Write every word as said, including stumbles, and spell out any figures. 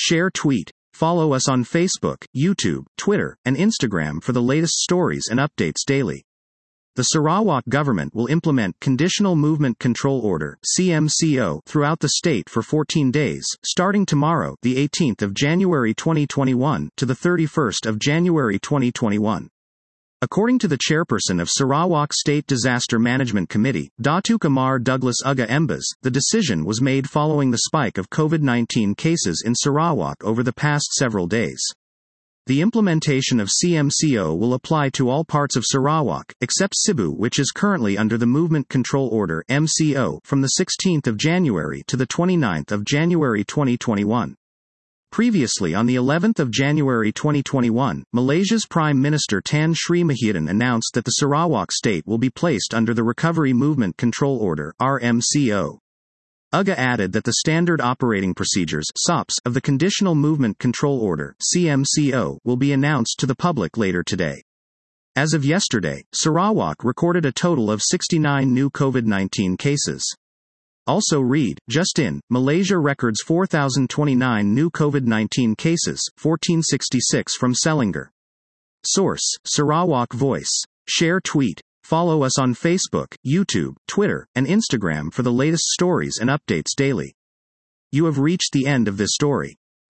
share, tweet. Follow us on Facebook, YouTube, Twitter, and Instagram for the latest stories and updates daily. The Sarawak government will implement Conditional Movement Control Order (C M C O) throughout the state for fourteen days, starting tomorrow, the eighteenth of January twenty twenty-one, to the thirty-first of January twenty twenty-one. According to the chairperson of Sarawak State Disaster Management Committee, Datuk Amar Douglas Uga Embas, the decision was made following the spike of COVID nineteen cases in Sarawak over the past several days. The implementation of C M C O will apply to all parts of Sarawak, except Cebu, which is currently under the Movement Control Order (M C O) from the sixteenth of January to the twenty-ninth of January twenty twenty-one. Previously, on the eleventh of January twenty twenty-one, Malaysia's Prime Minister Tan Sri Muhyiddin announced that the Sarawak state will be placed under the Recovery Movement Control Order (R M C O). Uga added that the Standard Operating Procedures (S O Ps) of the Conditional Movement Control Order (C M C O) will be announced to the public later today. As of yesterday, Sarawak recorded a total of sixty-nine new COVID nineteen cases. Also read, just in, Malaysia records four thousand twenty-nine new COVID nineteen cases, fourteen sixty-six from Selangor. Source, Sarawak Voice. Share, tweet. Follow us on Facebook, YouTube, Twitter, and Instagram for the latest stories and updates daily. You have reached the end of this story.